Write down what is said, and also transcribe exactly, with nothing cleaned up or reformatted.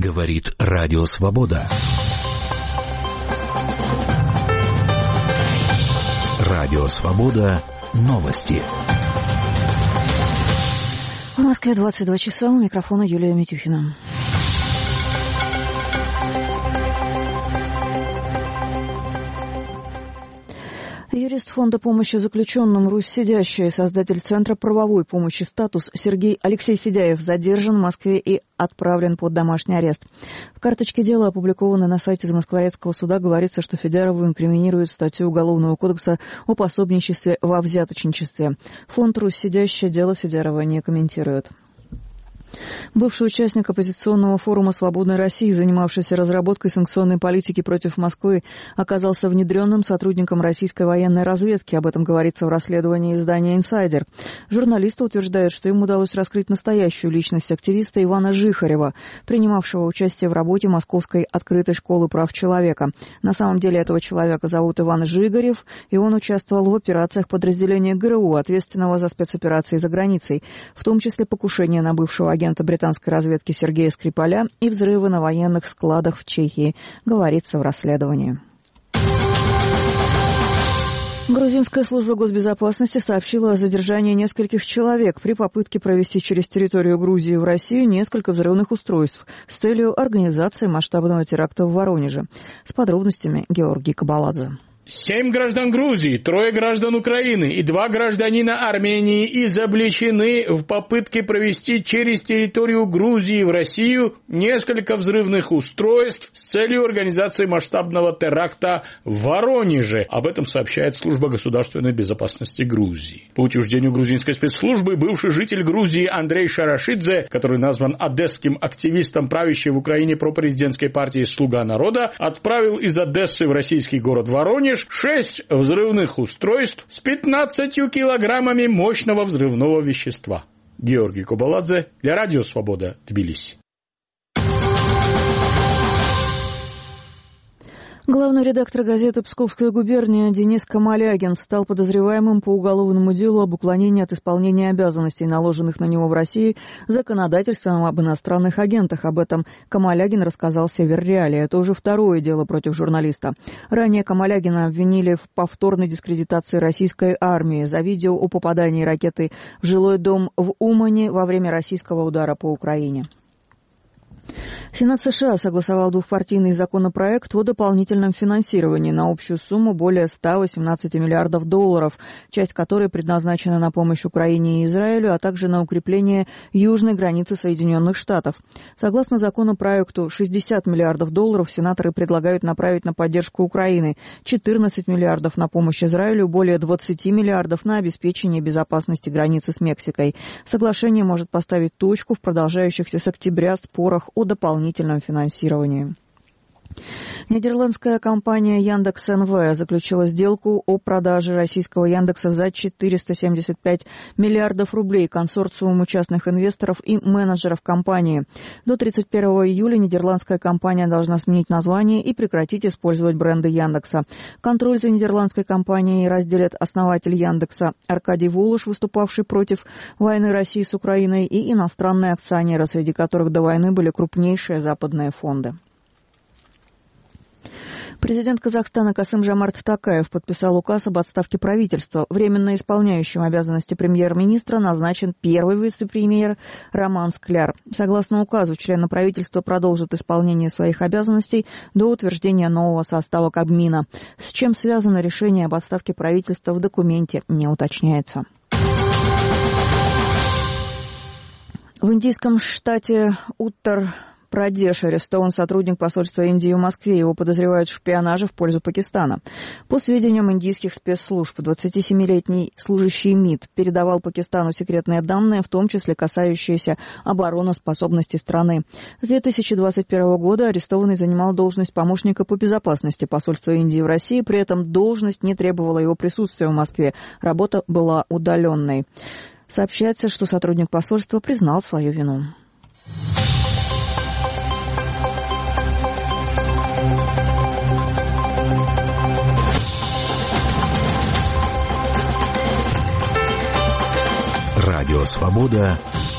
Говорит Радио Свобода. Радио Свобода. Новости. В Москве двадцать два часа. У микрофона Юлия Митюхина. Юрист Фонда помощи заключенным «Русь сидящая» и создатель Центра правовой помощи «Статус» Сергей Алексей Федяев задержан в Москве и отправлен под домашний арест. В карточке дела, опубликованной на сайте Замоскворецкого суда, говорится, что Федяеву инкриминирует статью Уголовного кодекса о пособничестве во взяточничестве. Фонд «Русь сидящая» дело Федяева не комментирует. Бывший участник оппозиционного форума «Свободной России», занимавшийся разработкой санкционной политики против Москвы, оказался внедренным сотрудником российской военной разведки. Об этом говорится в расследовании издания «Инсайдер». Журналисты утверждают, что им удалось раскрыть настоящую личность активиста Ивана Жихарева, принимавшего участие в работе Московской открытой школы прав человека. На самом деле этого человека зовут Иван Жигарев, и он участвовал в операциях подразделения ГРУ, ответственного за спецоперации за границей, в том числе покушение на бывшего агента британской разведки Сергея Скрипаля и взрывы на военных складах в Чехии, говорится в расследовании. Грузинская служба госбезопасности сообщила о задержании нескольких человек при попытке провести через территорию Грузии в Россию несколько взрывных устройств с целью организации масштабного теракта в Воронеже. С подробностями Георгий Кабаладзе. Семь граждан Грузии, трое граждан Украины и два гражданина Армении изобличены в попытке провести через территорию Грузии в Россию несколько взрывных устройств с целью организации масштабного теракта в Воронеже. Об этом сообщает Служба государственной безопасности Грузии. По утверждению грузинской спецслужбы, бывший житель Грузии Андрей Шарашидзе, который назван одесским активистом правящей в Украине пропрезидентской партии «Слуга народа», отправил из Одессы в российский город Воронеж шесть взрывных устройств с пятнадцатью килограммами мощного взрывного вещества. Георгий Кабаладзе для Радио Свобода, Тбилиси. Главный редактор газеты «Псковская губерния» Денис Камалягин стал подозреваемым по уголовному делу об уклонении от исполнения обязанностей, наложенных на него в России законодательством об иностранных агентах. Об этом Камалягин рассказал Северреалии. Это уже второе дело против журналиста. Ранее Камалягина обвинили в повторной дискредитации российской армии за видео о попадании ракеты в жилой дом в Умане во время российского удара по Украине. Сенат США согласовал двухпартийный законопроект о дополнительном финансировании на общую сумму более ста восемнадцати миллиардов долларов, часть которой предназначена на помощь Украине и Израилю, а также на укрепление южной границы Соединенных Штатов. Согласно законопроекту, шестьдесят миллиардов долларов сенаторы предлагают направить на поддержку Украины, четырнадцать миллиардов на помощь Израилю, более двадцати миллиардов на обеспечение безопасности границы с Мексикой. Соглашение может поставить точку в продолжающихся с октября спорах о дополнительном финансировании. Нидерландская компания Яндекс.эн.вэ заключила сделку о продаже российского Яндекса за четыреста семьдесят пять миллиардов рублей консорциуму частных инвесторов и менеджеров компании. До тридцать первого июля нидерландская компания должна сменить название и прекратить использовать бренды Яндекса. Контроль за нидерландской компанией разделят основатель Яндекса Аркадий Волош, выступавший против войны России с Украиной, и иностранные акционеры, среди которых до войны были крупнейшие западные фонды. Президент Казахстана Касым-Жомарт Токаев подписал указ об отставке правительства. Временно исполняющим обязанности премьер-министра назначен первый вице-премьер Роман Скляр. Согласно указу, члены правительства продолжат исполнение своих обязанностей до утверждения нового состава Кабмина. С чем связано решение об отставке правительства, в документе не уточняется. В индийском штате Уттар Прадеш арестован сотрудник посольства Индии в Москве. Его подозревают в шпионаже в пользу Пакистана. По сведениям индийских спецслужб, двадцатисемилетний служащий МИД передавал Пакистану секретные данные, в том числе касающиеся обороноспособности страны. С две тысячи двадцать первого года арестованный занимал должность помощника по безопасности посольства Индии в России. При этом должность не требовала его присутствия в Москве. Работа была удаленной. Сообщается, что сотрудник посольства признал свою вину. Радио Свобода.